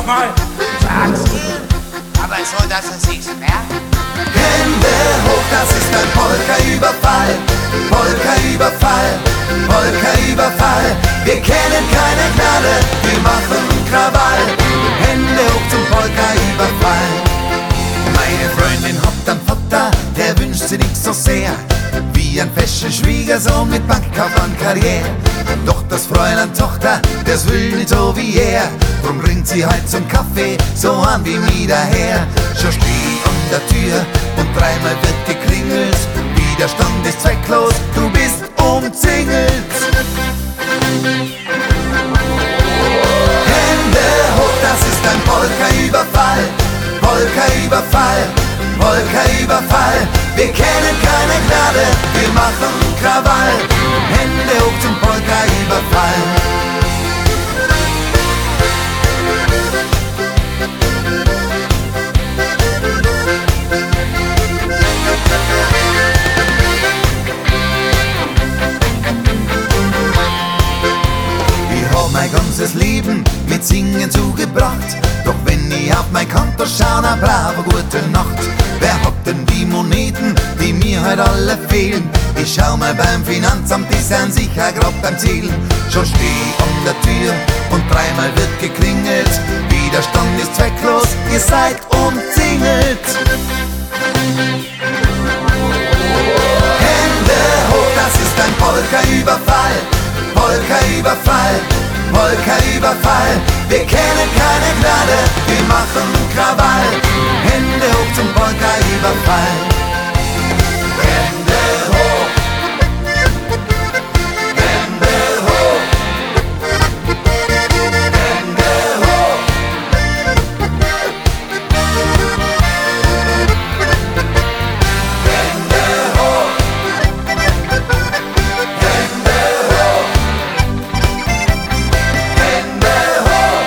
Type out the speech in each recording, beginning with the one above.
nochmal. Sag's dir, aber so, dass es sich merkt. Hände hoch, das ist ein Polka-Überfall, Polka-Überfall, Polka-Überfall. Wir kennen keine Gnade, wir machen Krawall. Hände hoch zum Polka-Überfall. Meine Freundin hat einen Vater, der wünscht sich nicht so sehr wie ein fescher Schwiegersohn mit Bankkaufmann-Karriere. Doch das Fräulein Tochter, das will nicht so wie er. Drum bringt sie halt zum Kaffee so an wie mir daher. Schon steh an der Tür und dreimal wird geklingelt. Widerstand ist zwecklos, du bist umzingelt. Hände hoch, das ist ein Polka-Überfall, Polka-Überfall, Polka-Überfall. Wir kennen keine Gnade, wir machen Krawall. Hände hoch zum Polka-Überfall. Ich hab mein ganzes Leben mit Singen zugebracht. Doch wenn ich auf mein Konto schau, na bravo, gute Nacht. Wer hat denn die Moneten, die mir halt alle fehlen? Ich schau mal beim Finanzamt, die sind sicher grad beim Zielen. Schon steh an der Tür und dreimal wird geklingelt. Widerstand ist zwecklos, ihr seid umzingelt. Hände hoch, das ist ein Polka-Überfall, Polka-Überfall, Polka-Überfall. Wir kennen keine Gnade, wir machen Krawall. Hände hoch zum Polka-Überfall. Hände hoch, Hände hoch, Hände hoch. Hände hoch, Hände hoch, Hände hoch.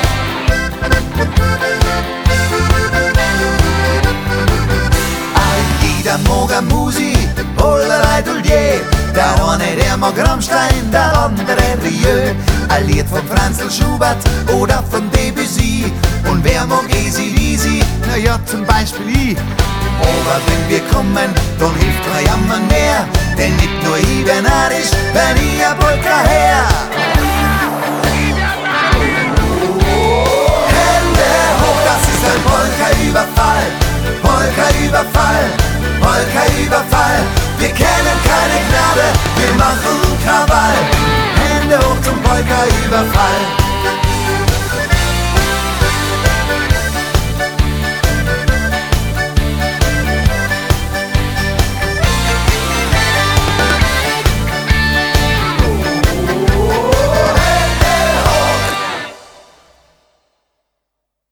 Jeder mag a Musi oder ein Dullier. Der eine, der mag Rammstein, der andere Rieu. Ein Lied von Franzl Schubert oder von Debussy. Und wer mag Easy-Easy? Na ja, zum Beispiel ich. Aber wenn wir kommen, dann hilft kein Jammern mehr. Denn nicht nur ich bin narisch, wenn ich a Polka her. Hände hoch, das ist ein Polka-Überfall, Polka-Überfall, Polka-Überfall. Wir kennen keine Gnade, wir machen Krawall. Hände hoch zum Polka-Überfall.